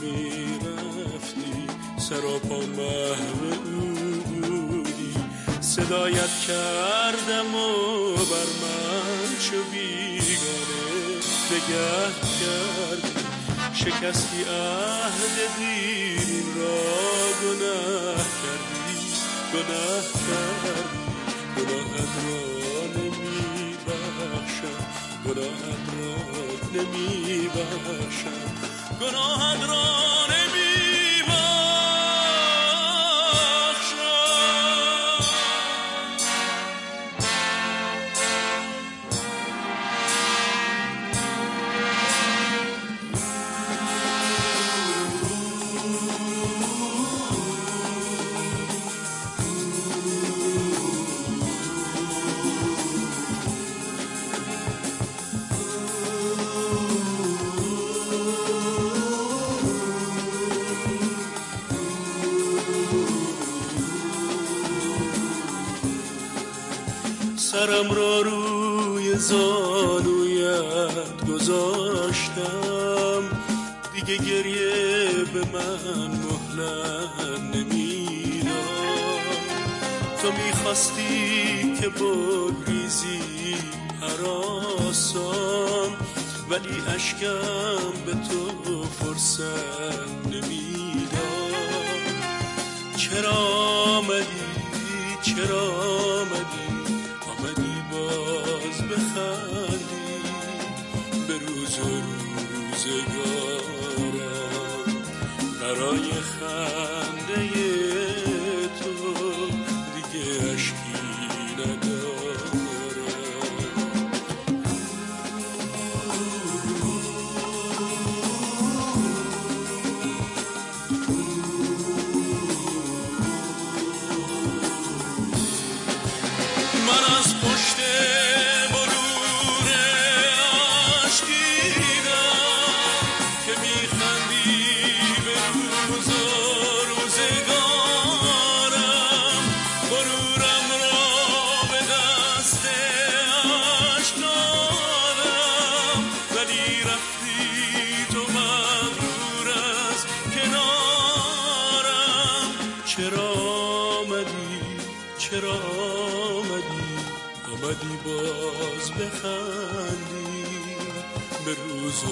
میرفتی سراپا محو بودی، صدایت کردم و بر من چو بیگانه نگه کردی، شکستی عهد دیرین را گناه کردی، گناه کردی، گناهت را نمی بخشم، گناهت را نمی بخشم، گناهت را نمی سرم را روی زانویت گذاشتم، دیگه گریه به من مهلت نمیداد، تو میخواستی که بگریزی هراسان، ولی اشکم به تو فرصت نمیداد. چرا آمدی، چرا آمدی، باز بخندی به روز و روزگارم، برای خنده تو دیگه اشکی ندارم. من از پشت مرور عشق دیدم که میخندی به روز و روزگارم، مرورم را به دست عشق دادم، ولی رفتی تو مغرور از کنارم. چرا آمدی، چرا آمدی باز بخندی به روز و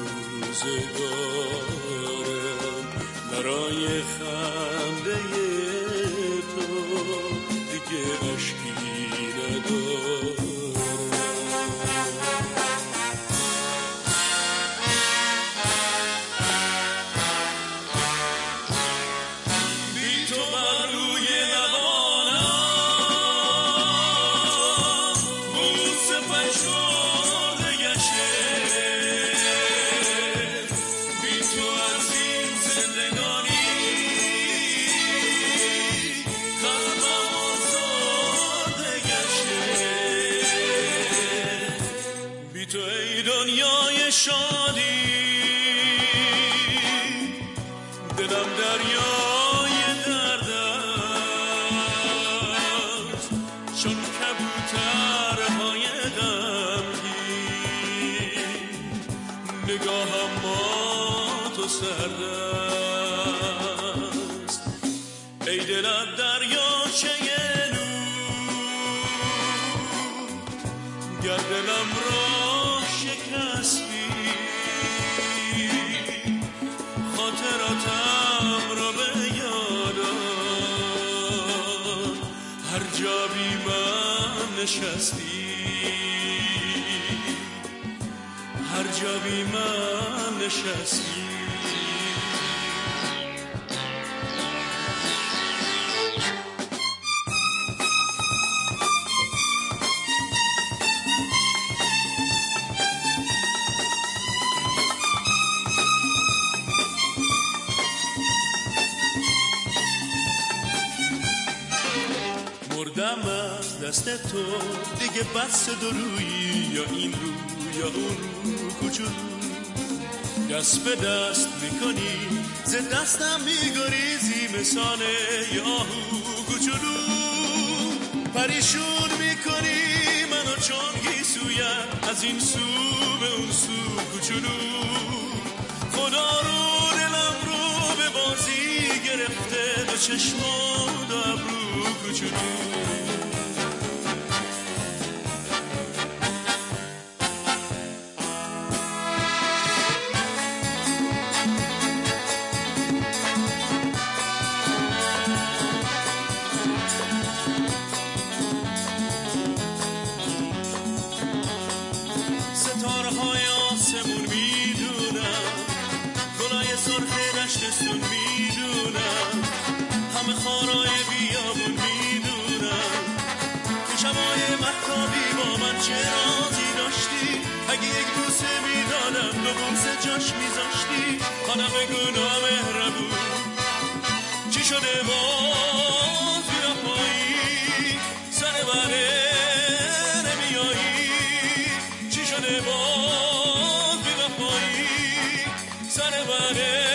روزگارم، برای خنده تو دیگه اشکی ندارم. تو ای دنیای شادی، دلم دریای درد است، چون کبوترهای غمگین نگاهم مات و سرد است. ای دلم دریاچه نور، گر دلم را شکستی خاطراتم را به یادم، هر جا بی من نشستی، هر جا بی من نشستی. مردم از دست تو دیگه، بس دو رویی، یا این رو یا اون رو کوچولو، دست به دست میکنی ز دستم میگریزی مثال یاهو کوچولو، پریشون میکنی منو چون گیسویت از این سو به اون سو کوچولو، خدا رو دلم گرفته دو چشم و دو ابرو کوچولو. دشتستون میدونم، همه خارای بیابون میدونم، تو شبای مهتابی با من چه رازی داشتی، اگه یک بوسه میدادم دو بوسه جاش میذاشتی، حالا بگو نامهربون چی شده باز بیا پایی سر بره نمیایی، چی شده باز بیا پایی سر بره.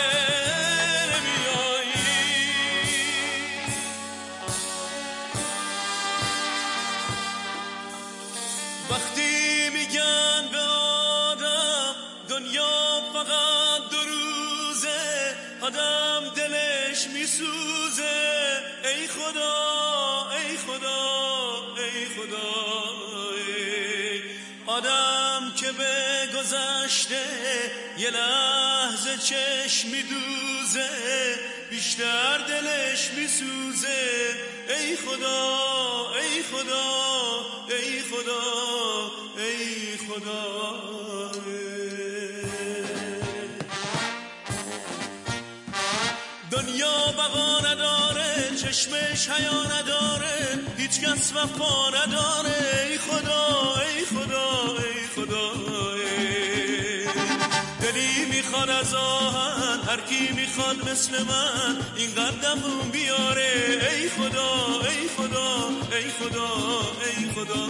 وقتی میگن به آدم دنیا فقط دو روزه، آدم دلش میسوزه. ای خدا ای خدا ای خدا، ای آدم که به گذشته یه لحظه چشم میدوزه، بیشتر دلش میسوزه. ای خدا ای خدا ای خدا ای خدا. دنیا بقا نداره، چشمش حیا نداره، هیچ کس وفا نداره. ای خدا ای خدا ای خدا، دلی میخواد از آهن، هر کی میخواد مثل من این قدمون بیاره. ای خدا ای خدا ای خدا ای خدا،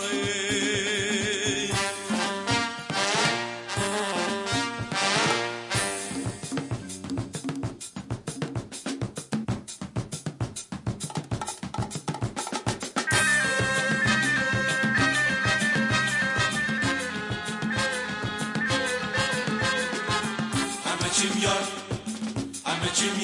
همه چیم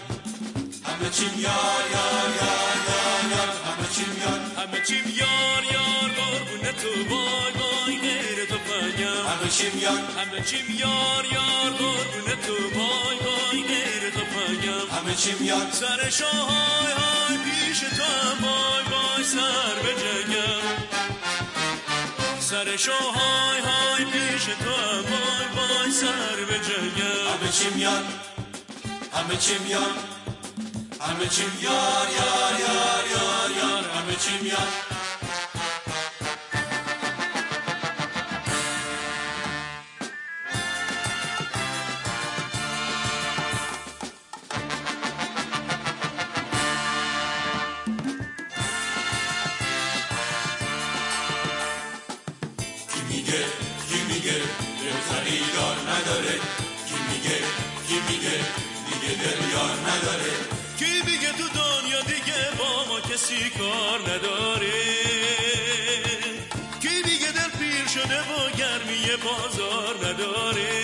یار یار یار یار یار، همه چیم یار، همه چیم یار یار، قربون تو وای وای غیر تو پایم. همه چیم یار، همه چیم یار یار، قربون تو وای وای غیر تو پایم. همه چیم یار، سر شاهای های پیش تو هم وای وای سر به جگم. سر شاهای های پیش تو هم وای وای سر به جگم. همه چیم یار، همه چیم یار، همه چیم یار یار یار یار یار، همه چیم یار. کی میگه دل خریدار نداره، کی میگه دیگه دل یار نداره، کی میگه تو دنیا دیگه با ما کسی کار نداره، کی میگه دل پیر شده و گرمی بازار نداره.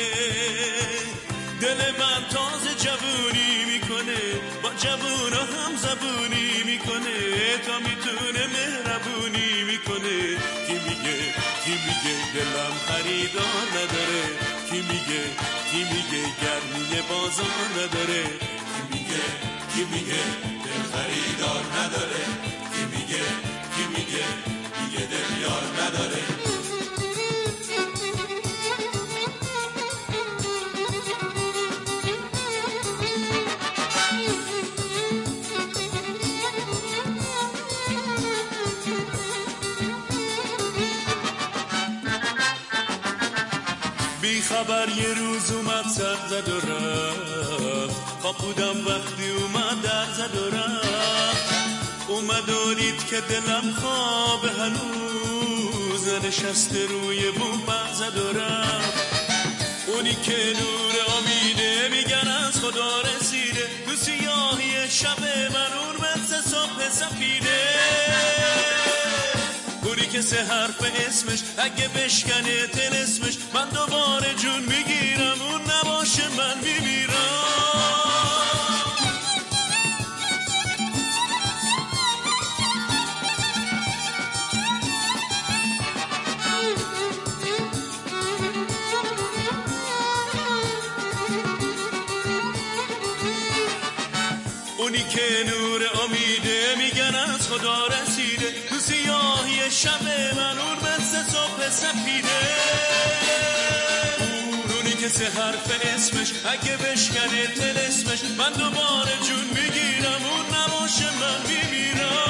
دل من تازه جوونی میکنه، با جوونا هم زبونی میکنه، تا میتونه مهربونی میکنه. کی میگه دلم خریدار نداره، کی میگه گرمی بازار نداره، کی میگه دل خریدار نداره، کی میگه دیگه دل یار نداره. بی خبر یه روز اومد سر زد و رفت، خواب بودم وقتی اومد در زد و رفت. اومد و دید که دلم خواب هنوز ننشسته روی بوم پر زد و رفت. اونی که نور امیده میگن از خدا رسیده، تو سیاهی شب من اون مثل صبح سفیده. اونی که سه حرف اسمش اگه بشکنه طلسمش، من دوباره جون میگیرم، اون نباشه من میمیرم. اونی که نور امیده میگن از خدا رسیده تو سیاهی شب من اون مثل صبح سپیده اونی که سه حرف اسمش اگه بشکنه تل اسمش من دوباره جون میگیرم اون نباشه من میمیرم